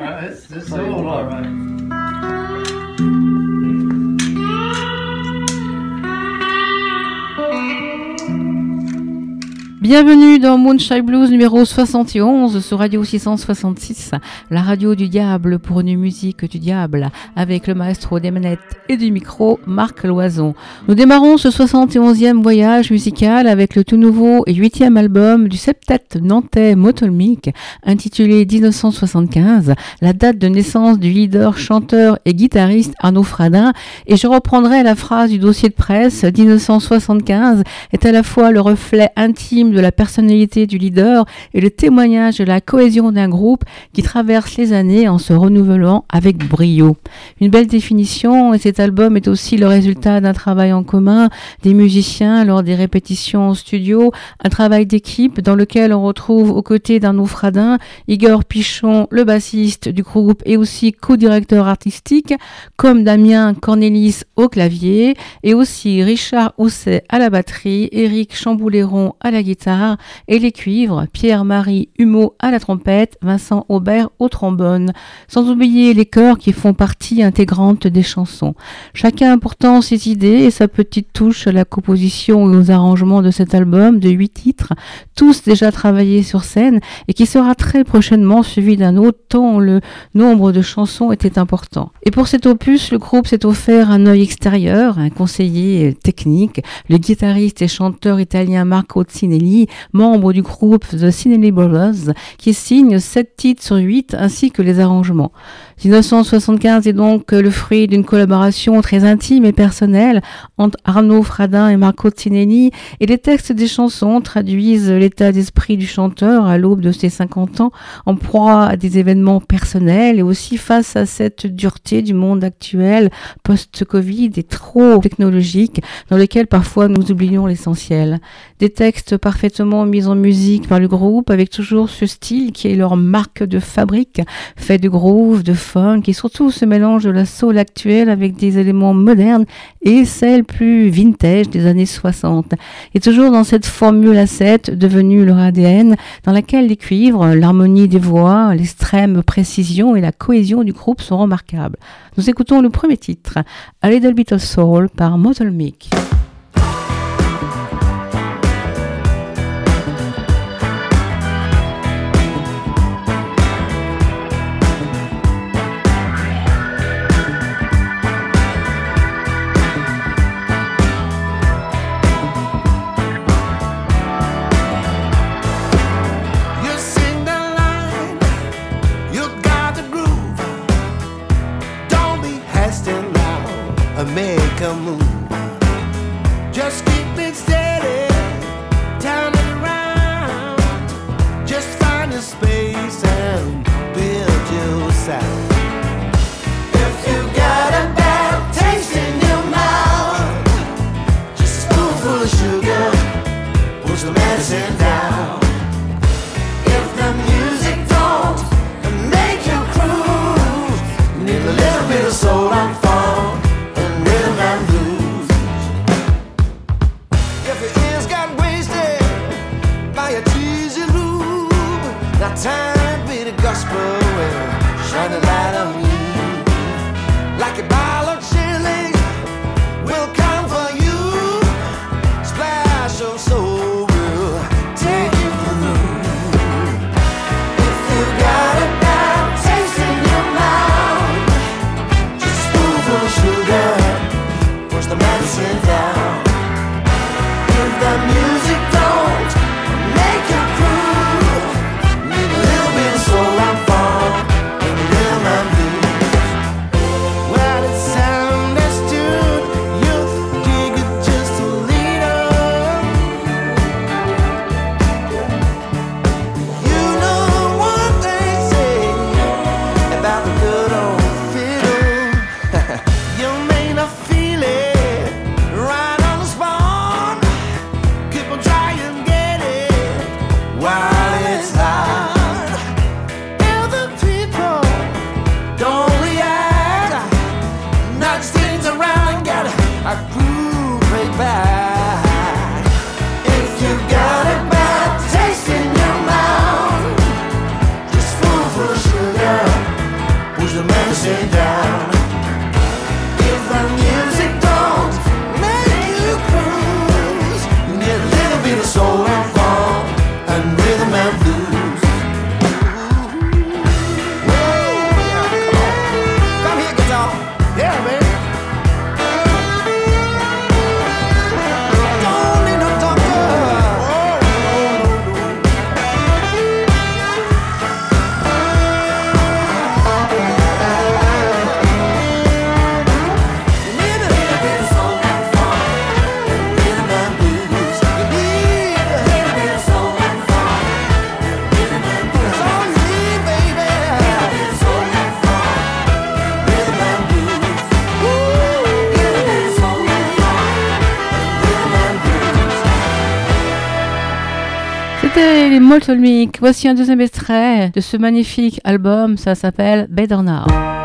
It's all right. Bienvenue dans Moonshine Blues numéro 71 sur Radio 666, la radio du diable pour une musique du diable, avec le maestro des manettes et du micro, Marc Loison. Nous démarrons ce 71e voyage musical avec le tout nouveau et 8e album du septet nantais Motelmic, intitulé 1975, la date de naissance du leader, chanteur et guitariste Arnaud Fradin, et je reprendrai la phrase du dossier de presse, 1975 est à la fois le reflet intime de la personnalité du leader et le témoignage de la cohésion d'un groupe qui traverse les années en se renouvelant avec brio. Une belle définition, et cet album est aussi le résultat d'un travail en commun des musiciens lors des répétitions en studio, un travail d'équipe dans lequel on retrouve aux côtés d'Arnaud Fradin, Igor Pichon, le bassiste du groupe et aussi co-directeur artistique, comme Damien Cornelis au clavier, et aussi Richard Housset à la batterie, Éric Chambouléron à la guitare et les cuivres, Pierre-Marie Humeau à la trompette, Vincent Aubert au trombone, sans oublier les chœurs qui font partie intégrante des chansons. Chacun apportant ses idées et sa petite touche à la composition et aux arrangements de cet album de 8 titres, tous déjà travaillés sur scène et qui sera très prochainement suivi d'un autre tant le nombre de chansons était important. Et pour cet opus, le groupe s'est offert un œil extérieur, un conseiller technique, le guitariste et chanteur italien Marco Zinelli, membre du groupe The Cinelli Brothers, qui signe 7 titres sur 8 ainsi que les arrangements. 1975 est donc le fruit d'une collaboration très intime et personnelle entre Arnaud Fradin et Marco Zinelli, et les textes des chansons traduisent l'état d'esprit du chanteur à l'aube de ses 50 ans, en proie à des événements personnels et aussi face à cette dureté du monde actuel post-Covid et trop technologique dans lequel parfois nous oublions l'essentiel. Des textes parfaitement mis en musique par le groupe avec toujours ce style qui est leur marque de fabrique, fait de groove, de funk et surtout ce mélange de la soul actuelle avec des éléments modernes et celle plus vintage des années 60. Et toujours dans cette formule à 7 devenue leur ADN, dans laquelle les cuivres, l'harmonie des voix, l'extrême précision et la cohésion du groupe sont remarquables. Nous écoutons le premier titre, A Little Bit of Soul par Motelmic. Make a move. Just keep it steady, turn it around. Just find a space and build your sound. If you got a bad taste in your mouth, just a spoonful of sugar, push the medicine down. If the music don't make you cruise, you need a little bit of soul and funk. And blues. If your ears got wasted by a cheesy lube, now time be the gospel and shine a light on you. Like a bottle of chili will come for you. Splash of soul will take you through. If you got a bad taste in your mouth, just a spoonful of sugar, push the medicine down. If the music don't make you groove, need a little bit of soul and funk and a little man blues. dancing down. If the music don't make you cruise, you need a little bit of soul and funk and rhythm and blues. Whoa, yeah, come on. Come here, guitar. Yeah, man. Don't need no doctor. C'était les Moltolmic. Voici un deuxième extrait de ce magnifique album. Ça s'appelle Better Now.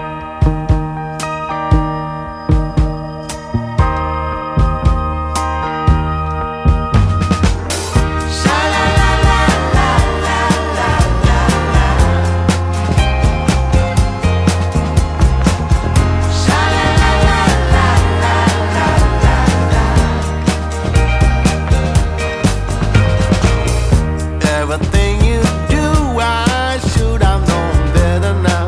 Everything you do, I should have known better now.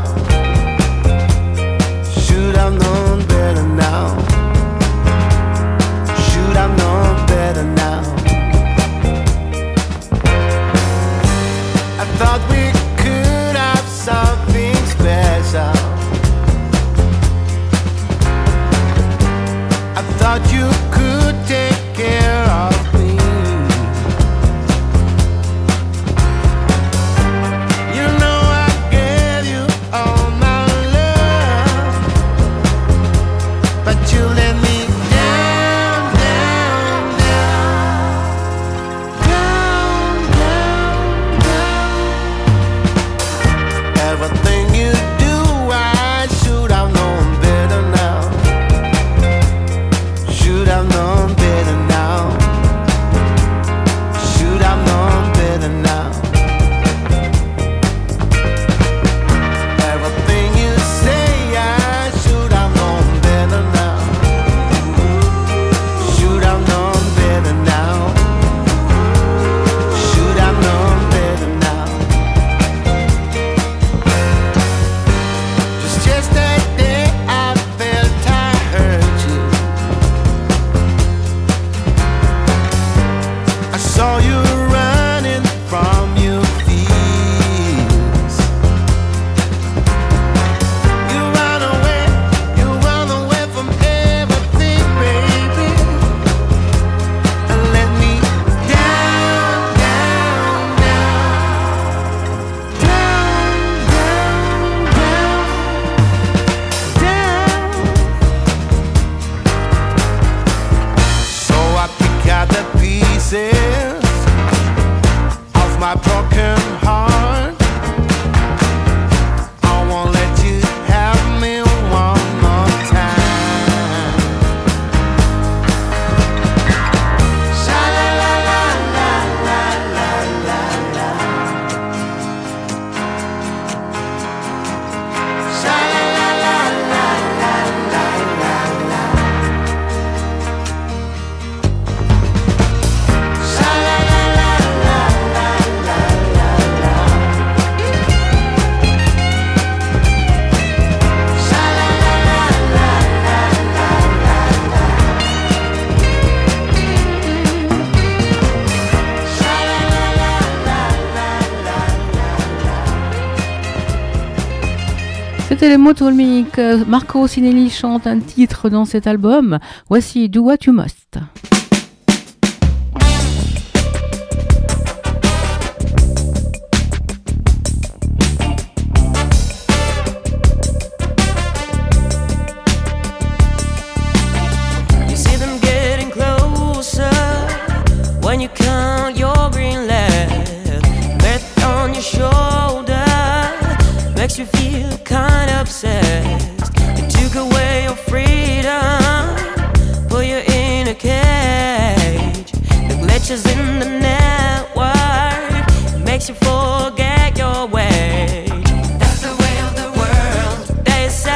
Should have known better now. Should have known better now. I thought we could have something special. I thought you could take care of me. You know I gave you all my love, but you let me down, down, down, down, down, down. Everything you do, I should have known better now. Should have known better now. Should have known better now. Everything you say, I should have known better now. Should have known better now. Should have known better now. Just yesterday I felt I hurt you. I saw you running from your fears. You run away from everything, baby, and let me down, down, down, down, down, down. So I pick out the pieces of my broken heart. I won't let you have me one more time. Sha-la-la-la-la-la-la-la. Sha-la-la-la-la-la-la-la. C'était les Moltolmic. Marco Sinelli chante un titre dans cet album. Voici Do What You Must. You see them getting closer when you count your green left. Breath on your shoulder makes you feel kind of obsessed. They took away your freedom, put you in a cage. The glitches in the network makes you forget your wage. That's the way of the world, they say.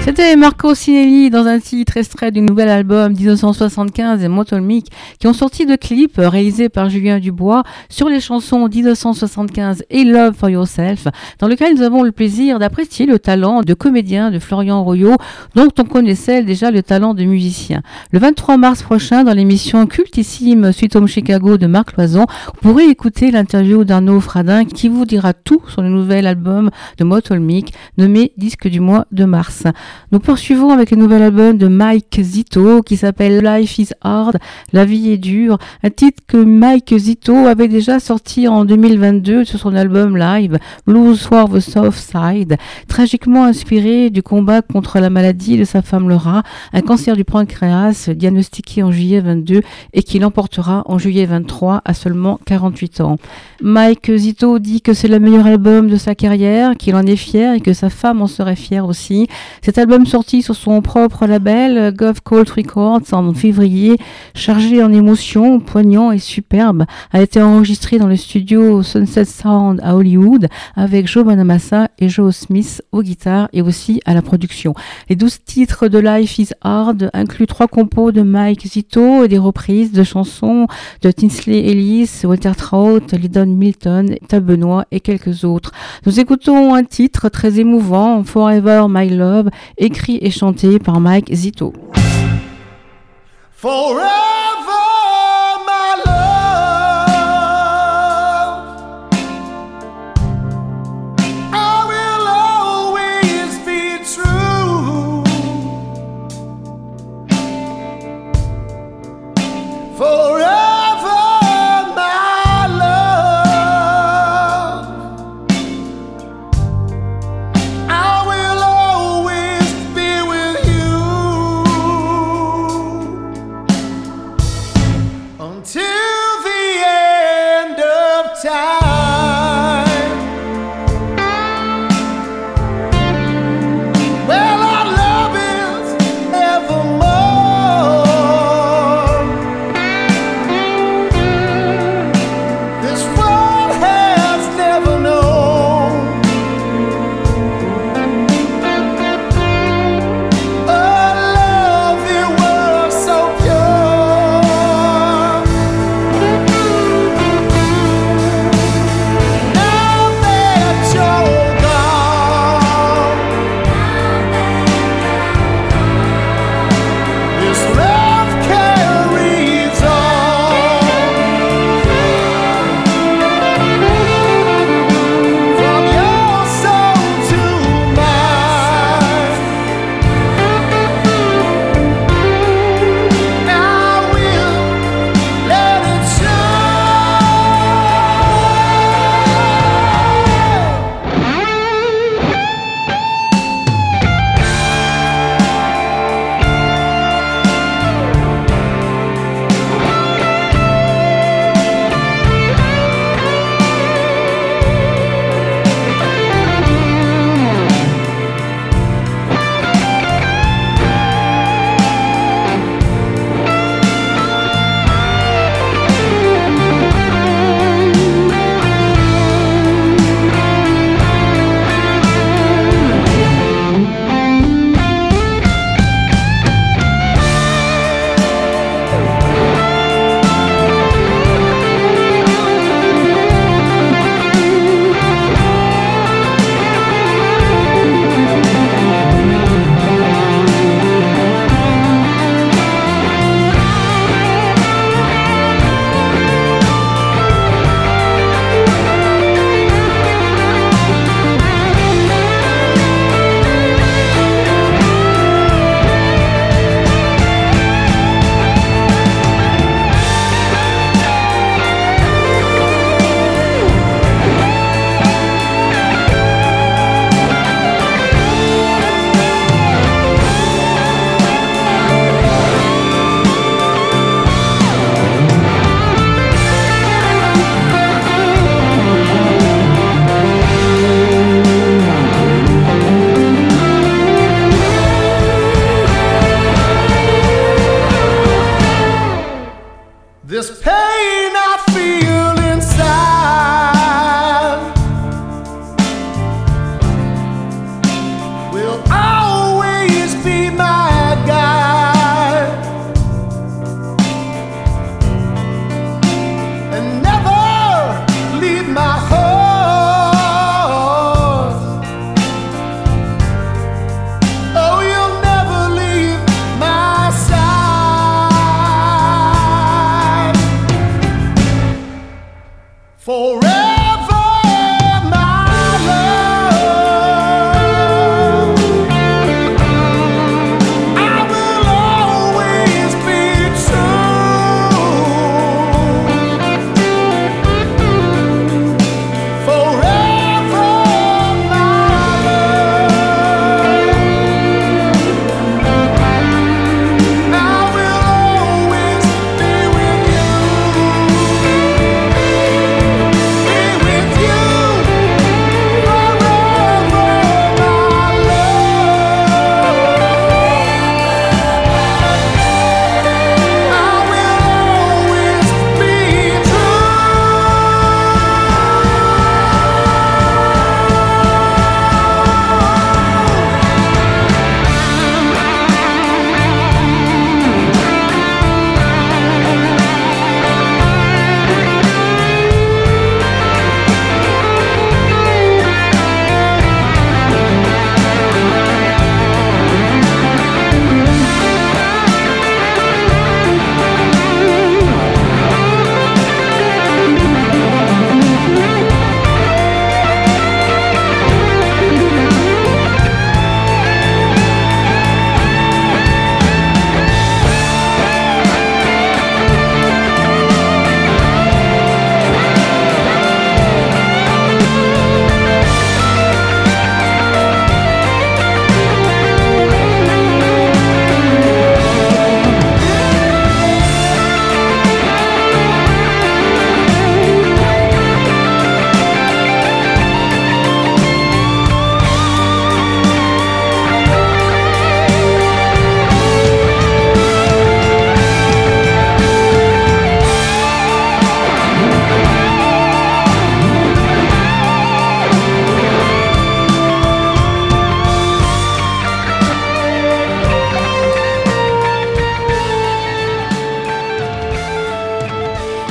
C'était Marco Sinelli dans un titre extrait du nouvel album 1975 et Motelmic qui ont sorti de clips réalisés par Julien Dubois sur les chansons 1975 et Love for Yourself, dans lequel nous avons le plaisir d'apprécier le talent de comédien de Florian Royot, dont on connaissait déjà le talent de musicien. Le 23 mars prochain, dans l'émission cultissime Sweet Home Chicago de Marc Loison, vous pourrez écouter l'interview d'Arnaud Fradin qui vous dira tout sur le nouvel album de Motelmic, nommé Disque du mois de mars. Nous poursuivons avec le nouvel album de Mike Zito qui s'appelle Life is Hard, La vie est dure, un titre que Mike Zito avait déjà sorti en 2022 sur son album live Blues for the Soft Side, tragiquement inspiré du combat contre la maladie de sa femme Laura, un cancer du pancréas diagnostiqué en juillet 22 et qui l'emportera en juillet 23 à seulement 48 ans. Mike Zito dit que c'est le meilleur album de sa carrière, qu'il en est fier et que sa femme en serait fière aussi. Cet album sorti sur son propre label, Gov Colt Records, en février, chargé en émotions, poignant et superbe, a été enregistré dans le studio Sunset Sound à Hollywood avec Joe Bonamassa et Joe Smith aux guitares et aussi à la production. Les 12 titres de Life is Hard incluent 3 compos de Mike Zito et des reprises de chansons de Tinsley Ellis, Walter Trout, Lydon Milton, Tab Benoît et quelques autres. Nous écoutons un titre très émouvant, Forever My Love, écrit et chanté par Mike Zito. Forever my love, I will always be true. Forever my love, I will always be with you.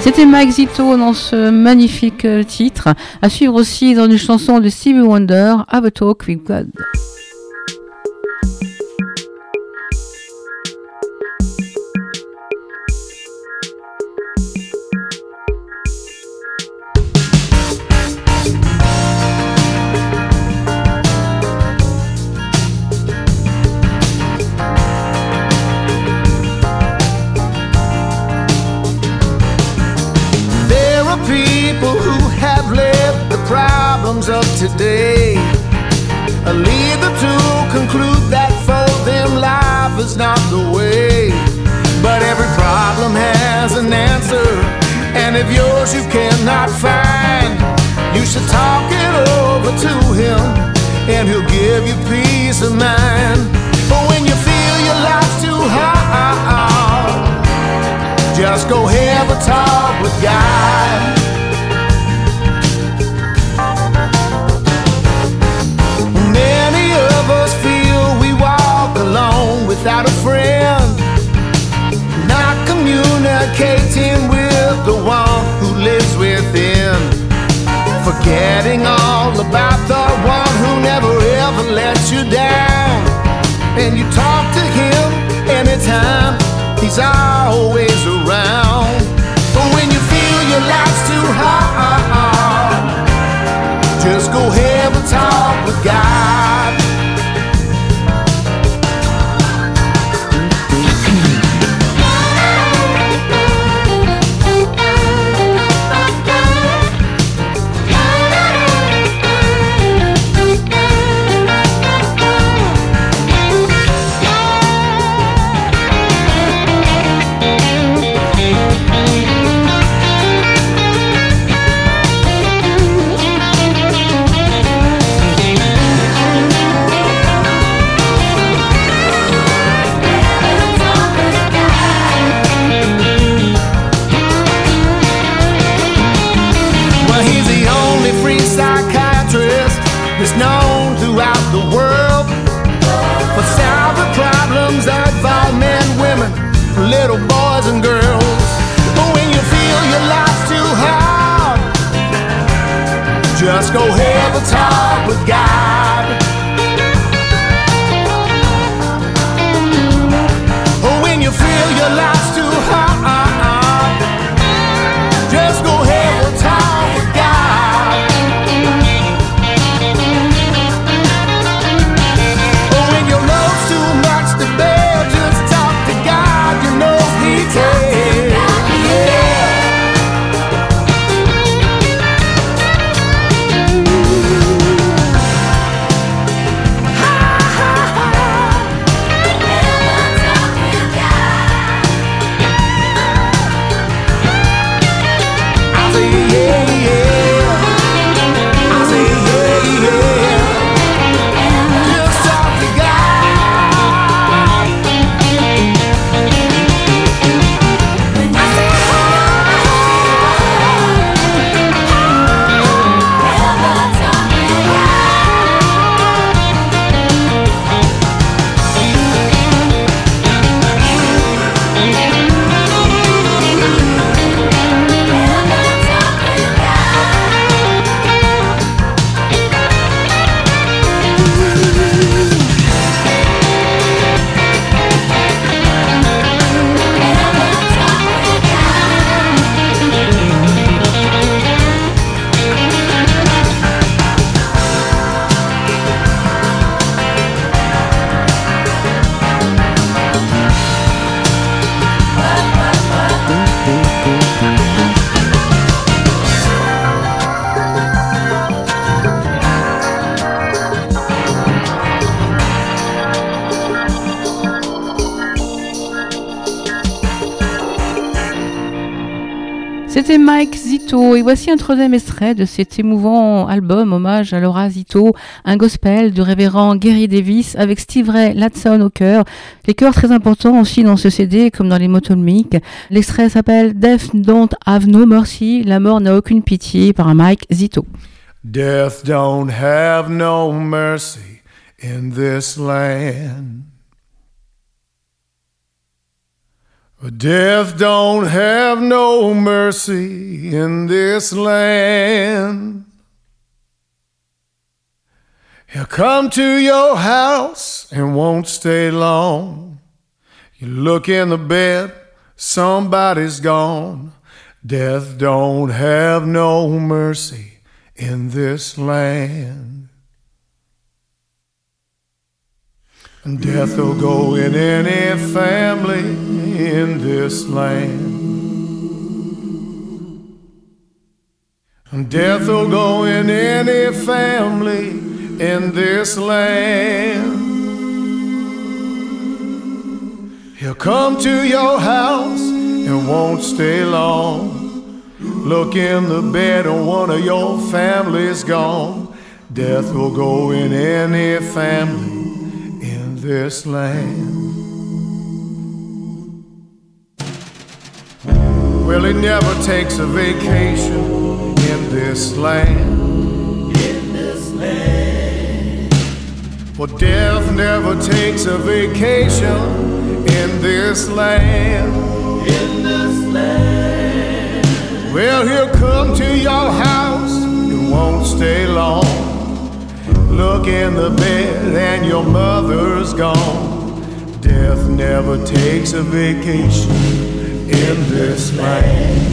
C'était Mike Zito dans ce magnifique titre. À suivre aussi dans une chanson de Stevie Wonder, Have a Talk with God. Of today lead them to conclude that for them life is not the way. But every problem has an answer, and if yours you cannot find, you should talk it over to him, and he'll give you peace of mind. But when you feel your life's too hard, just go have a talk with God. Without a friend, not communicating with the one who lives within, forgetting all about the one who never ever lets you down. And you talk to him anytime, he's always around. But when you feel your life's too hard, just go have a talk with God. Is known throughout the world for solving problems that involve men, women, little boys and girls. But when you feel your life's too hard, just go have a talk with God. When you feel your life's too hard, just go have a talk with God. C'était Mike Zito et voici un troisième extrait de cet émouvant album hommage à Laura Zito, un gospel du révérend Gary Davis avec Steve Ray Latson au chœur. Les chœurs très importants aussi dans ce CD comme dans les Motommic. L'extrait s'appelle Death Don't Have No Mercy, la mort n'a aucune pitié par Mike Zito. Death don't have no mercy in this land. But death don't have no mercy in this land. He'll come to your house and won't stay long. You look in the bed, somebody's gone. Death don't have no mercy in this land. And death will go in any family in this land. And death will go in any family in this land. He'll come to your house and won't stay long. Look in the bed and one of your family's gone. Death will go in any family in this land. Well, it never takes a vacation in this land. In this land. Well, death never takes a vacation in this land. In this land. Well, he'll come to your house, it won't stay long. Look in the bed and your mother's gone. Death never takes a vacation in this land.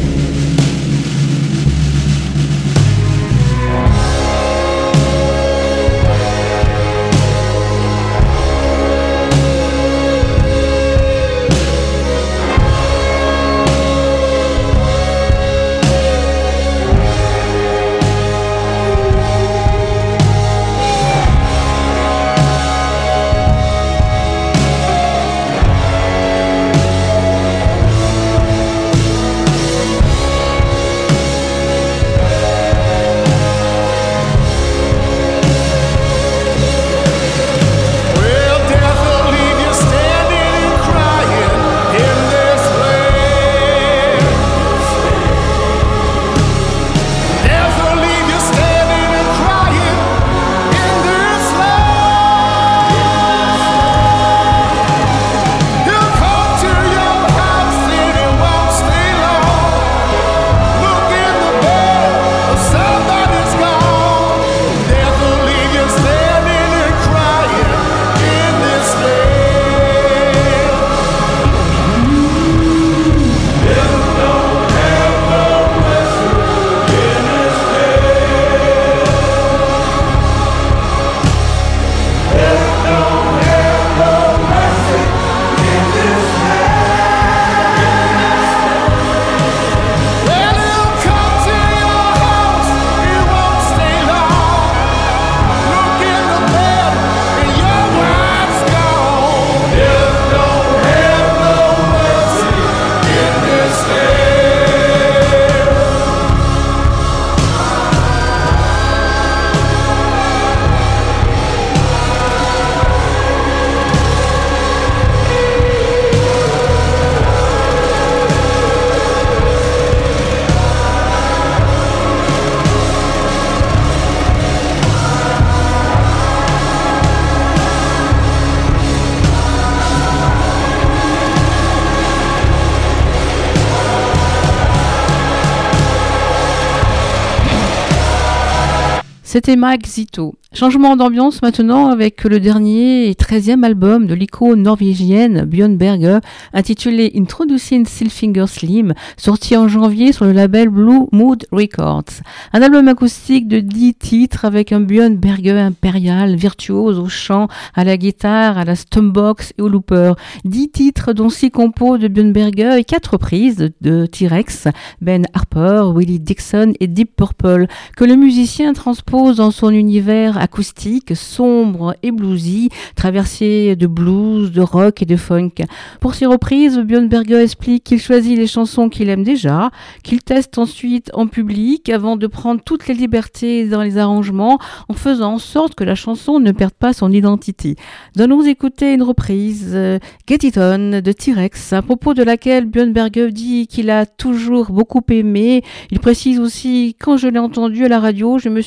C'était Mike Zito. Changement d'ambiance maintenant avec le dernier et 13e album de l'icône norvégienne Björn Berge, intitulé Introducing Silfinger Slim, sorti en janvier sur le label Blue Mood Records. Un album acoustique de 10 titres avec un Björn Berge impérial, virtuose au chant, à la guitare, à la stumbox et au looper. 10 titres dont 6 compos de Björn Berge et 4 reprises de T-Rex, Ben Harper, Willie Dixon et Deep Purple, que le musicien transpose dans son univers acoustique, sombre et bluesy, traversé de blues, de rock et de funk. Pour ses reprises, Björn Berge explique qu'il choisit les chansons qu'il aime déjà, qu'il teste ensuite en public avant de prendre toutes les libertés dans les arrangements en faisant en sorte que la chanson ne perde pas son identité. Donnons écouter une reprise, Get It On de T-Rex, à propos de laquelle Björn Berge dit qu'il a toujours beaucoup aimé. Il précise aussi, quand je l'ai entendu à la radio, je me suis assis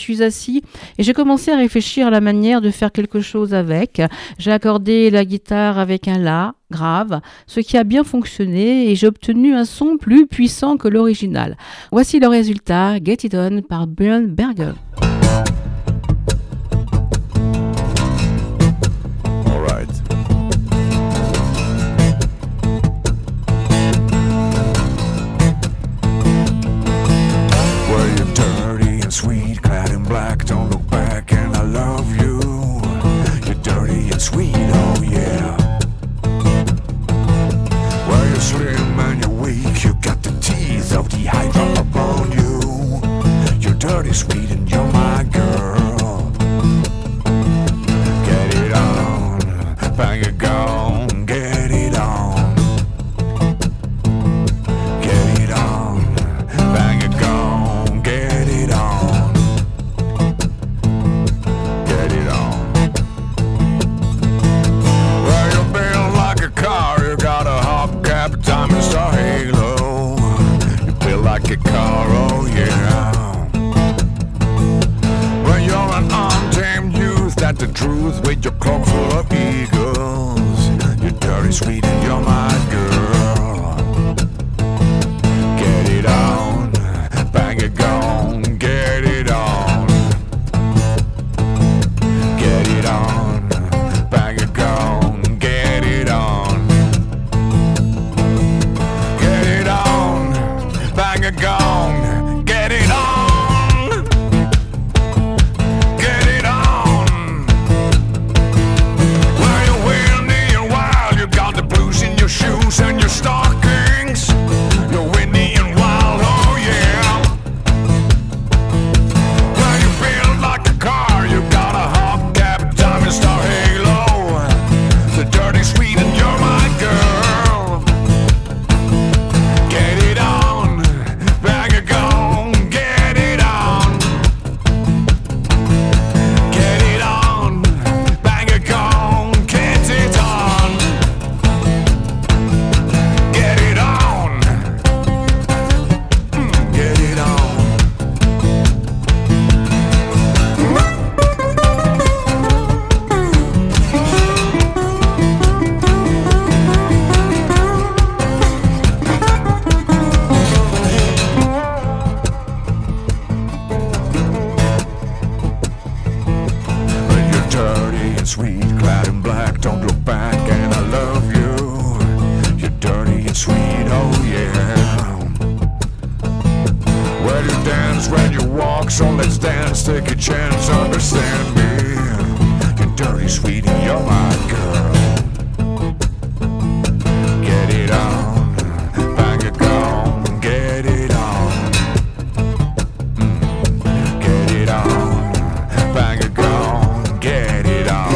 assis et j'ai commencé à réfléchir à la manière de faire quelque chose avec. J'ai accordé la guitare avec un La grave, ce qui a bien fonctionné et j'ai obtenu un son plus puissant que l'original. Voici le résultat, Get It On par Björn Berger. Sweet, clad in black, don't look back, and I love you. You're dirty and sweet, oh yeah. Well, you're slim and you're weak, you got the teeth of the hydra upon you. You're dirty, sweet, and you're my girl. Get it on, bang it gone, get it on. Get it on, bang it gone, get it on. Diamond star halo, you feel like a car, oh yeah. When you're an untamed youth, that's the truth. With your cloak full of eagles, you're dirty, sweet, and you're my girl. Get it on, bang it gone, get it on. Get it on, bang it gone, get it on. Gone, get it on, get it on. Well, you're windy and wild, you got the blues in your shoes and your stockings. You're windy and wild, oh yeah. Well, you feel like a car, you got a hubcap, diamond star halo. The dirty sweet and you're my girl. Get it on. Bang it gone, get it on. Get it on, bang it gone, get it on. Get it on, get it on. Sweet, clad in black, don't look back, and I love you. You're dirty and sweet, oh yeah. Well, you dance when you walk, so let's dance, take a chance, understand me. You're dirty, sweet, and you're my girl. Get it on, bang it gone, get it on. Get it on, bang it gone, get it on.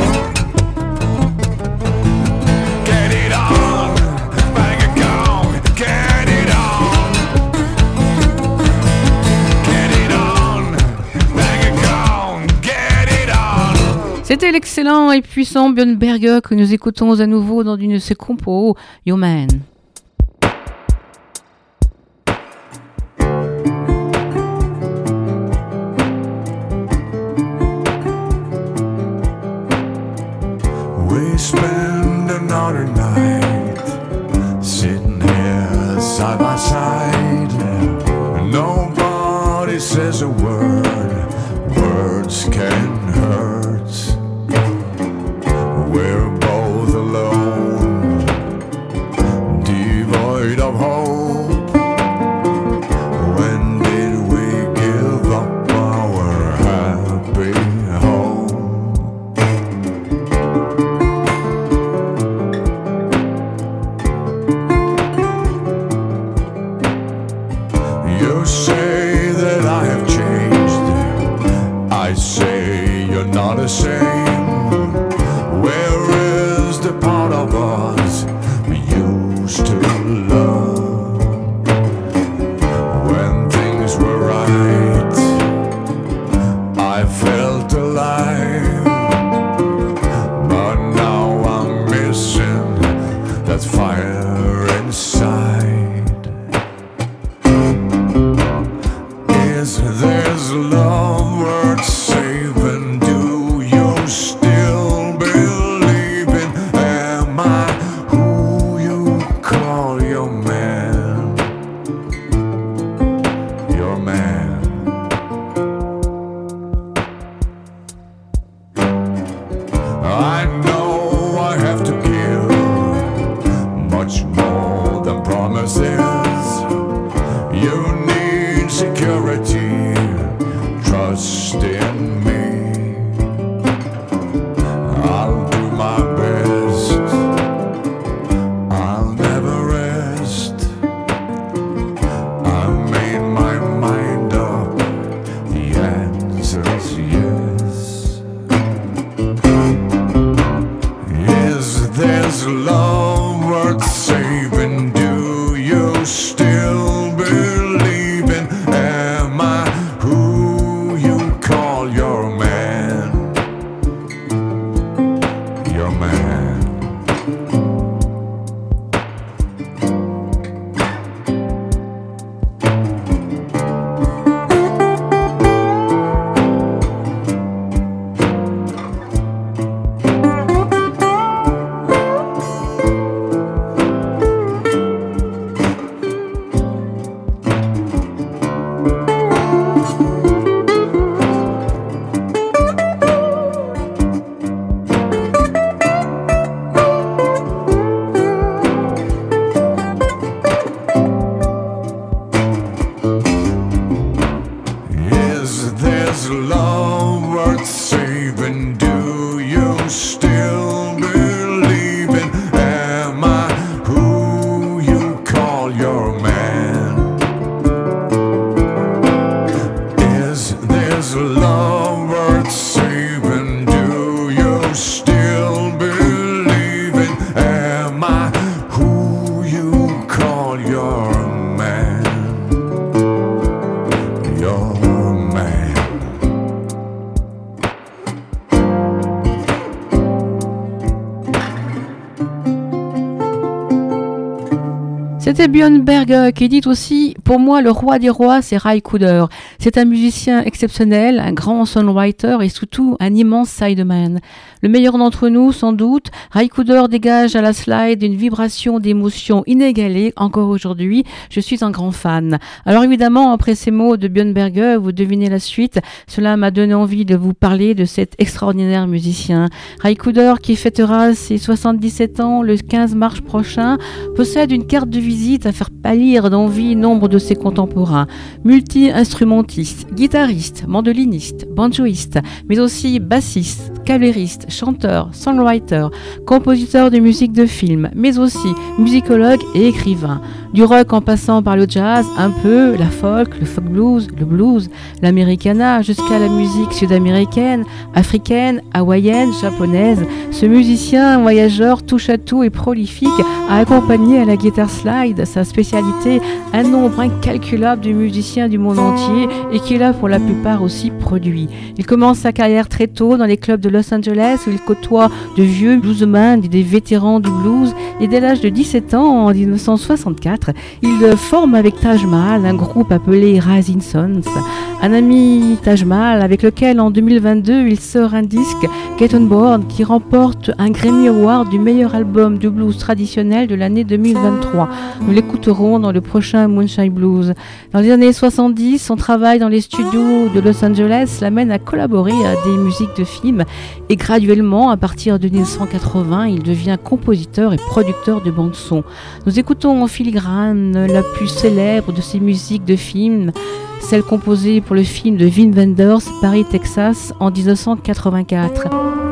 C'était l'excellent et puissant Björn Berger que nous écoutons à nouveau dans une de ses compos, Yo Man. We spend another night sitting here side by side. Nobody says a word, words can hurt. We're both alone, devoid of hope. When did we give up our happy home? You say that I have changed, I say you're not the same. Where is the part of us we used to love? When things were right, I felt alive. But now I'm missing that fire inside. Is this love worth saving? saving? Do you still believe in? Am I who you call your man? Is this love worth saving? Do you still believe in? Am I who you call your man? Your man. C'était Björn Berg qui dit aussi « Pour moi, le roi des rois, c'est Ry Cooder. C'est un musicien exceptionnel, un grand songwriter et surtout un immense sideman. Le meilleur d'entre nous, sans doute, Ry Cooder dégage à la slide une vibration d'émotion inégalée. Encore aujourd'hui, je suis un grand fan. » Alors évidemment, après ces mots de Björn Berg, vous devinez la suite. Cela m'a donné envie de vous parler de cet extraordinaire musicien. Ry Cooder, qui fêtera ses 77 ans le 15 mars prochain, possède une carte de visite à faire pâlir d'envie nombre de ses contemporains. Multi-instrumentiste, guitariste, mandoliniste, banjoiste, mais aussi bassiste, clavieriste, chanteur, songwriter, compositeur de musique de film, mais aussi musicologue et écrivain. Du rock en passant par le jazz, un peu, la folk, le folk blues, le blues, l'americana, jusqu'à la musique sud-américaine, africaine, hawaïenne, japonaise. Ce musicien voyageur touche à tout et prolifique a accompagné à la guitare slide, sa spécialité, un nombre incalculable de musiciens du monde entier et qu'il a pour la plupart aussi produit. Il commence sa carrière très tôt dans les clubs de Los Angeles où il côtoie de vieux bluesmen et des vétérans du blues et dès l'âge de 17 ans, en 1964, il forme avec Taj Mahal un groupe appelé Rising Suns, un ami Taj Mahal avec lequel en 2022 il sort un disque Get On Board qui remporte un Grammy Award du meilleur album de blues traditionnel de l'année 2023. Nous l'écouterons dans le prochain Moonshine Blues. Dans les années 70, son travail dans les studios de Los Angeles l'amène à collaborer à des musiques de films et graduellement, à partir de 1980, il devient compositeur et producteur de bande-son. Nous écoutons en filigrane la plus célèbre de ses musiques de films, celle composée pour le film de Wim Wenders, Paris, Texas, en 1984.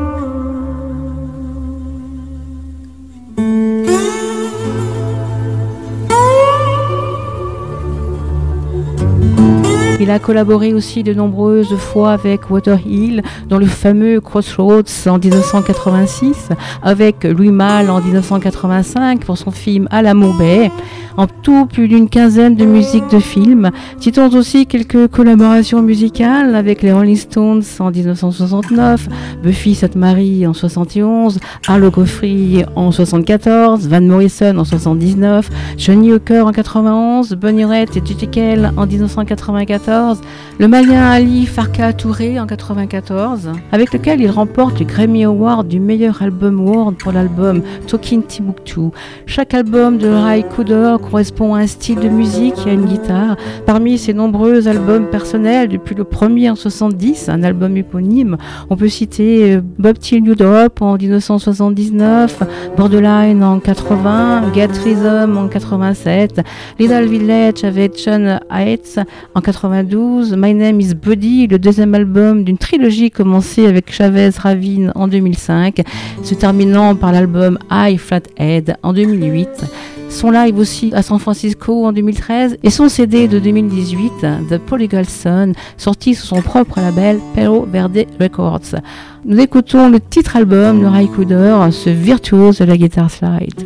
Il a collaboré aussi de nombreuses fois avec Waterhill dans le fameux Crossroads en 1986, avec Louis Malle en 1985 pour son film À l'amour Bay. En tout, plus d'une quinzaine de musiques de films. Citons aussi quelques collaborations musicales avec les Rolling Stones en 1969, Buffy Sainte-Marie en 71, Arlo Guthrie en 74, Van Morrison en 79, Johnny Hooker en 91, Bonnie Raitt et J.J. Cale en 1994, le Malien Ali Farka Touré en 94, avec lequel il remporte le Grammy Award du meilleur album world pour l'album Talking Timbuktu. Chaque album de Ry Cooder correspond à un style de musique et à une guitare. Parmi ses nombreux albums personnels, depuis le premier en 70, un album éponyme, on peut citer Bob Till You Drop en 1979, Borderline en 80, Get Rhythm en 87, Little Village avec John Haidt en 92, My Name is Buddy, le deuxième album d'une trilogie commencée avec Chavez Ravine en 2005, se terminant par l'album High Flathead en 2008. Son live aussi à San Francisco en 2013 et son CD de 2018, The Prodigal Son, sorti sous son propre label Perro Verde Records. Nous écoutons le titre album de Ry Cooder, ce virtuose de la guitare slide.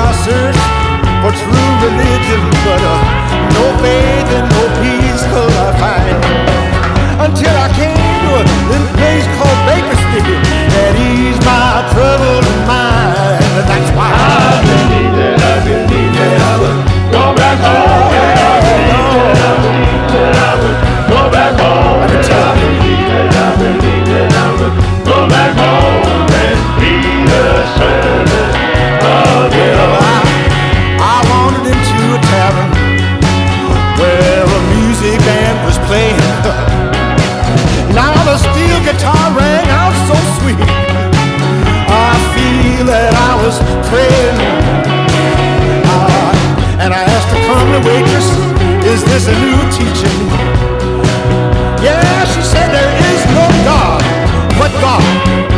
I searched for true religion, but no faith and no peace could I find. Until I came to a little place called Bakersfield that eased my troubled mind. And that's why I believe that I would go back home. I believe that I would go back home. I believe that I would go back home and be the servant of God. I wandered into a tavern where a music band was playing. Now the steel guitar rang out so sweet. I feel that I was praying. And I asked the comely waitress, is this a new teaching? Yeah, she said there is no God but God.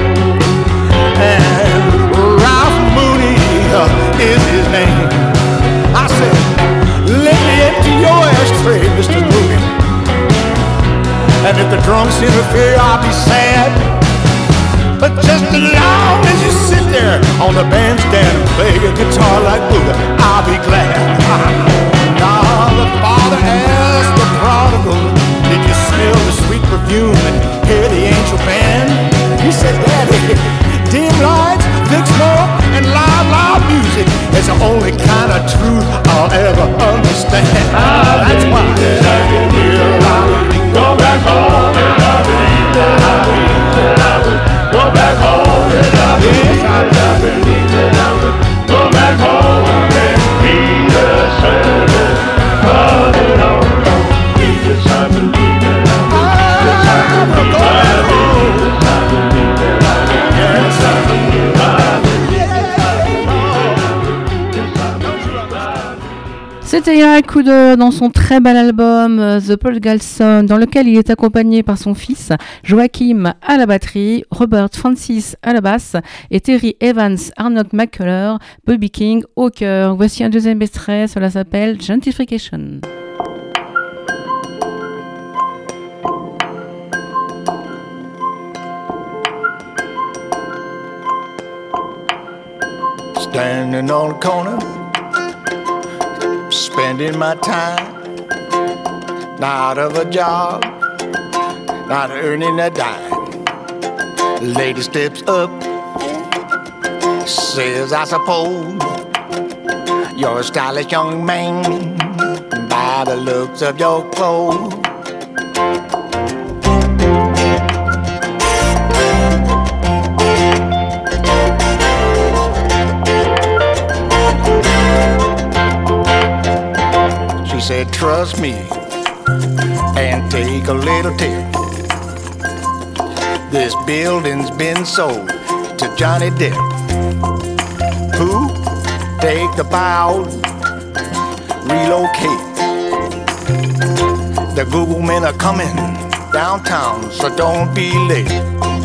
And Ralph Mooney is his name. I said, let me empty your ashtray, Mr. Mooney. And if the drums interfere, I'll be sad. But just as long as you sit there on the bandstand and play a guitar like Buddha, I'll be glad. Now the father asked the prodigal, did you smell the sweet perfume and hear the angel band? He said, Daddy, dim lights, big smoke, and loud music is the only kind of truth I'll ever understand. That's why go back home, and I believe that I would go back home, and I believe that I would go back home and be the servant of the Lord. Yes, I believe that I would. Yes, I believe that I would. Yes, I believe that I would. C'était Eric Couder dans son très bel album The Prodigal Son, dans lequel il est accompagné par son fils Joachim à la batterie, Robert Francis à la basse et Terry Evans, Arnold McCuller, Bobby King au chœur. Voici un deuxième extrait, cela s'appelle Gentrification. Standing on the corner, spending my time, not of a job, not earning a dime. The lady steps up, says, I suppose you're a stylish young man by the looks of your clothes. She said, trust me and take a little tip. This building's been sold to Johnny Depp. Who? Take the buyout, relocate. The Google men are coming downtown, so don't be late.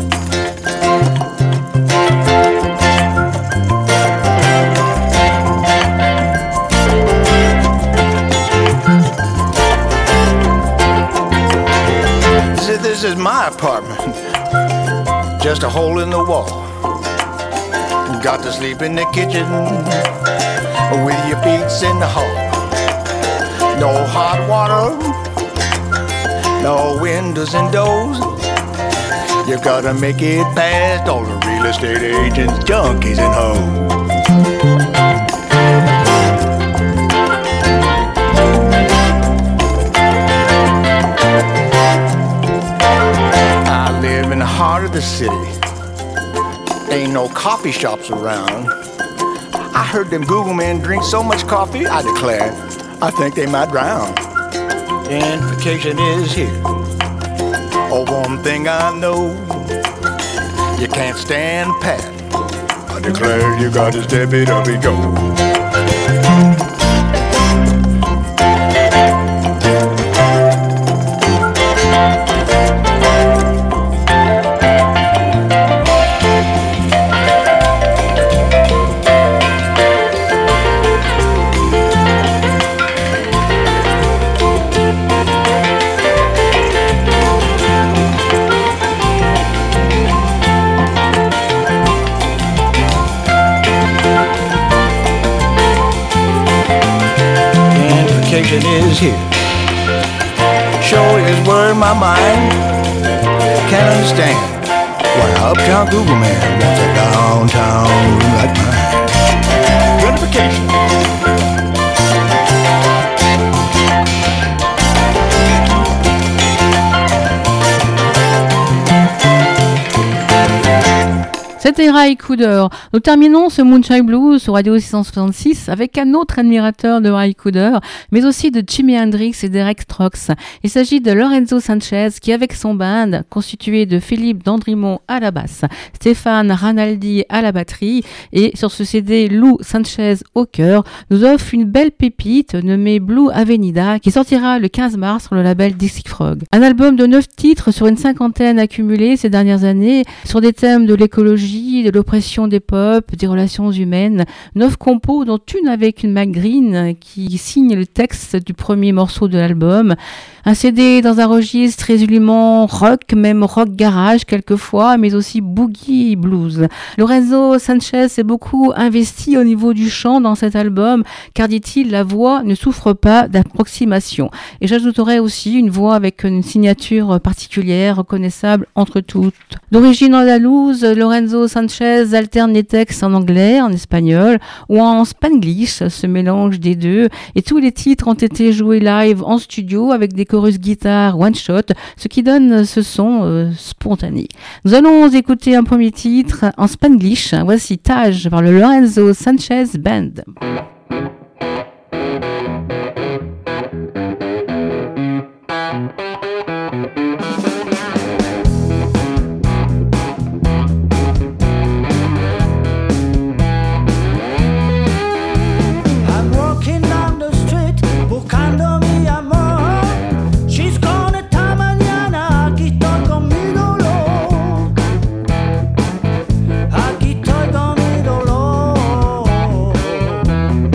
This is my apartment, just a hole in the wall. Got to sleep in the kitchen with your feet in the hall. No hot water, no windows and doors. You gotta make it past all the real estate agents, junkies and hoes. In the heart of the city, ain't no coffee shops around. I heard them Google men drink so much coffee, I declare, I think they might drown. Gentrification is here. Oh, one thing I know, you can't stand pat. I declare you gotta step it up and go. conversation is here. Sure is word my mind can't understand. Why uptown Google man wants a downtown room like mine. Gratification. C'était Ry Cooder. Nous terminons ce Moonshine Blues sur Radio 666 avec un autre admirateur de Ry Cooder, mais aussi de Jimi Hendrix et d'Eric Strauss. Il s'agit de Lorenzo Sanchez qui, avec son band, constitué de Philippe Dandrimont à la basse, Stéphane Ranaldi à la batterie et sur ce CD Lou Sanchez au chœur, nous offre une belle pépite nommée Blue Avenida qui sortira le 15 mars sur le label Dixie Frog. Un album de 9 titres sur une cinquantaine accumulés ces dernières années sur des thèmes de l'écologie, de l'oppression des peuples, des relations humaines. 9 compos, dont une avec une Mac Green qui signe le texte du premier morceau de l'album. Un CD dans un registre résolument rock, même rock garage quelquefois, mais aussi boogie blues. Lorenzo Sanchez s'est beaucoup investi au niveau du chant dans cet album, car dit-il, la voix ne souffre pas d'approximation. Et j'ajouterai aussi une voix avec une signature particulière, reconnaissable entre toutes. D'origine andalouse, Lorenzo Sanchez alterne les textes en anglais, en espagnol ou en spanglish, ce mélange des deux. Et tous les titres ont été joués live en studio avec des chorus guitare one shot, ce qui donne ce son spontané. Nous allons écouter un premier titre en spanglish. Voici Taj par le Lorenzo Sanchez Band. Aquí estoy con mi dolor.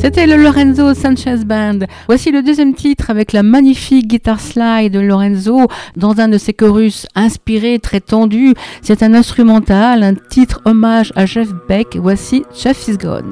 C'était le Lorenzo Sanchez Band. Voici le deuxième titre avec la magnifique guitare slide de Lorenzo dans un de ses chorus inspirés, très tendus. C'est un instrumental, un titre hommage à Jeff Beck. Voici Jeff is Gone.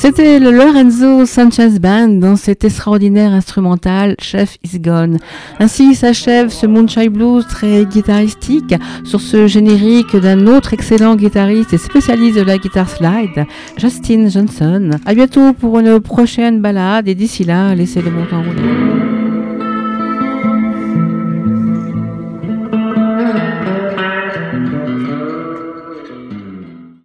C'était le Lorenzo Sanchez Band dans cet extraordinaire instrumental Chef is Gone. Ainsi s'achève ce Moonshine Blues très guitaristique sur ce générique d'un autre excellent guitariste et spécialiste de la guitare slide, Justin Johnson. À bientôt pour une prochaine balade et d'ici là, laissez le montant rouler.